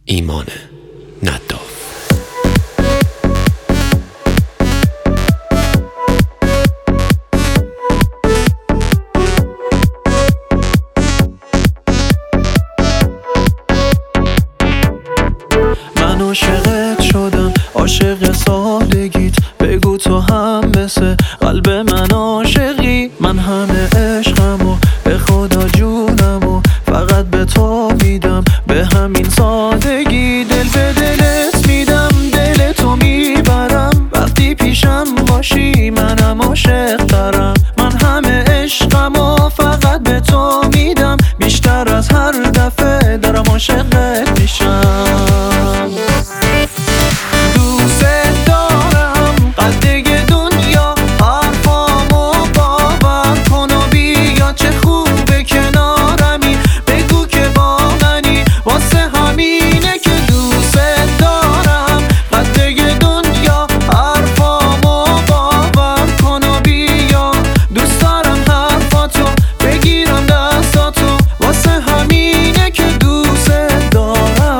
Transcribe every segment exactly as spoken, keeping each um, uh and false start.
ایمان نداف. من عاشقت شدم، عاشق سادگیت. بگو تو هم مثل قلب من عاشقی. من همه عشقمو به خدا جونمو فقط به تو میدم، به همین سادگی. دل به دلت میدم، دل تو میبرم. وقتی پیشم باشی منم عاشق ترم. من همه عشقمو فقط به تو میدم، بیشتر از هر دفعه دارم عاشقت میشم. دوست دارم قدگ دنیا، حرفامو باور کن و بیا. چه خوبه کنارمی، بگو که با منی. واسه همینه که دوست دارم قدگ دنیا، حرفامو باور کن و بیا. دوست دارم حرفاتو بگیرم دستاتو، واسه همینه که دوست دارم.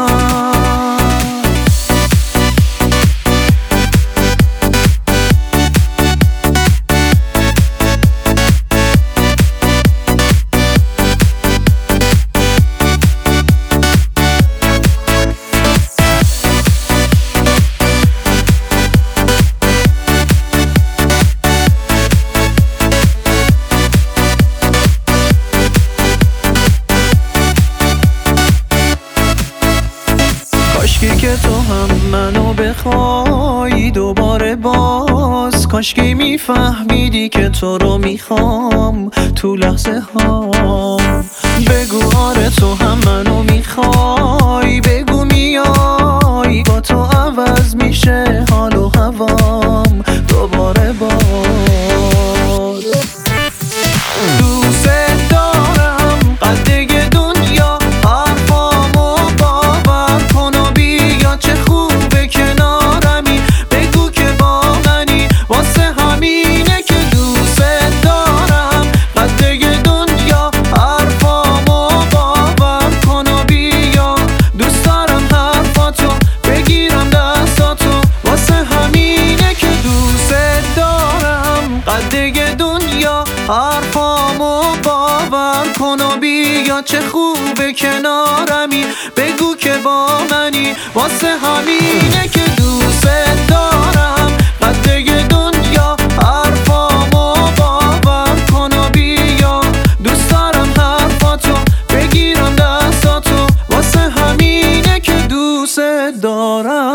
کاشکی که تو هم منو بخوای دوباره باز. کاشکی میفهمیدی که تو رو میخوام تو لحظه ها. بگو آره تو هم منو میخوای، بگو میای. با تو عوض میشه حال و هوام دوباره باز. دوست دارم قدگ دنیا، حرفامو باور کن و بیا. چه خوبه کنارمی، بگو که با منی. واسه همینه که دوست دارم قدگ دنیا، حرفامو باور کن و بیا. دوست دارم حرفاتو بگیرم دستاتو، واسه همینه که دوست دارم قدگ دنیا، حرفامو باور کن و بیا. چه خوبه کنارمی، بگو که با منی. واسه همینه که دوست دارم قدگ دنیا، حرفامو باور کن و بیا. دوست دارم حرفاتو بگیرم دستاتو، واسه همینه که دوست دارم.